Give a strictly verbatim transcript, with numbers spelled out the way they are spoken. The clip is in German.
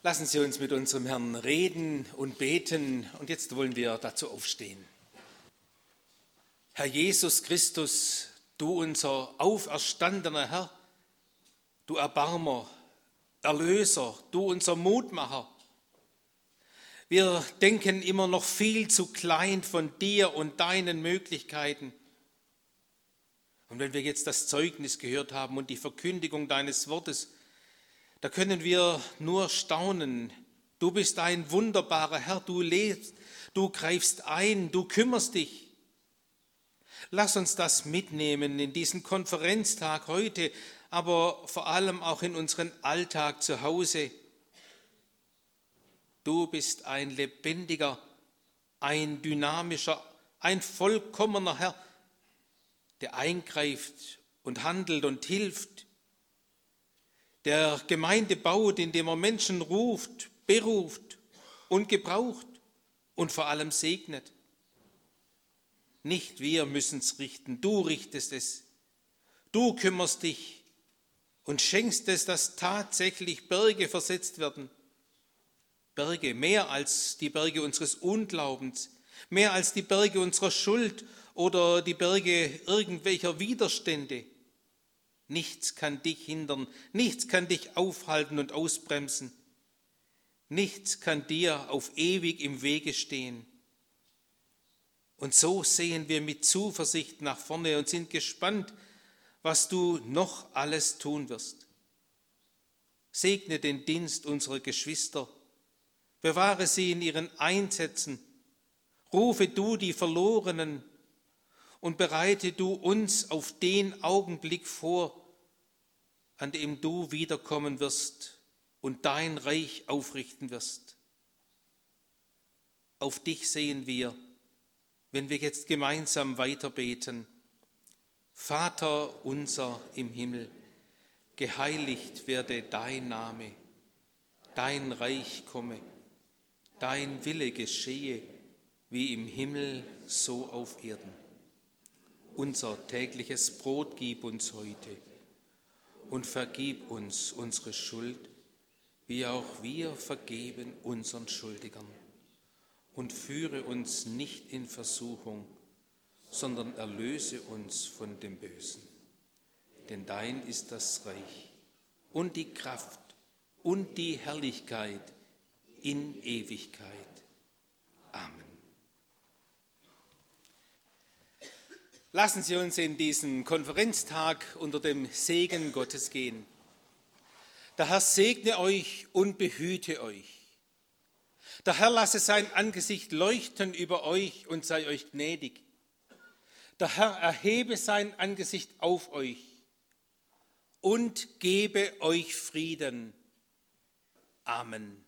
Lassen Sie uns mit unserem Herrn reden und beten und jetzt wollen wir dazu aufstehen. Herr Jesus Christus, du unser auferstandener Herr, du Erbarmer, Erlöser, du unser Mutmacher. Wir denken immer noch viel zu klein von dir und deinen Möglichkeiten. Und wenn wir jetzt das Zeugnis gehört haben und die Verkündigung deines Wortes, da können wir nur staunen. Du bist ein wunderbarer Herr, du lebst, du greifst ein, du kümmerst dich. Lass uns das mitnehmen in diesen Konferenztag heute, aber vor allem auch in unseren Alltag zu Hause. Du bist ein lebendiger, ein dynamischer, ein vollkommener Herr, der eingreift und handelt und hilft, der Gemeinde baut, indem er Menschen ruft, beruft und gebraucht und vor allem segnet. Nicht wir müssen es richten, du richtest es. Du kümmerst dich und schenkst es, dass tatsächlich Berge versetzt werden. Berge, mehr als die Berge unseres Unglaubens, mehr als die Berge unserer Schuld oder die Berge irgendwelcher Widerstände. Nichts kann dich hindern, nichts kann dich aufhalten und ausbremsen. Nichts kann dir auf ewig im Wege stehen. Und so sehen wir mit Zuversicht nach vorne und sind gespannt, was du noch alles tun wirst. Segne den Dienst unserer Geschwister, bewahre sie in ihren Einsätzen, rufe du die Verlorenen und bereite du uns auf den Augenblick vor, an dem du wiederkommen wirst und dein Reich aufrichten wirst. Auf dich sehen wir, wenn wir jetzt gemeinsam weiterbeten. Vater unser im Himmel, geheiligt werde dein Name, dein Reich komme, dein Wille geschehe, wie im Himmel, so auf Erden. Unser tägliches Brot gib uns heute und vergib uns unsere Schuld, wie auch wir vergeben unseren Schuldigern. Und führe uns nicht in Versuchung, sondern erlöse uns von dem Bösen. Denn dein ist das Reich und die Kraft und die Herrlichkeit in Ewigkeit. Amen. Lassen Sie uns in diesen Konferenztag unter dem Segen Gottes gehen. Der Herr segne euch und behüte euch. Der Herr lasse sein Angesicht leuchten über euch und sei euch gnädig. Der Herr erhebe sein Angesicht auf euch und gebe euch Frieden. Amen.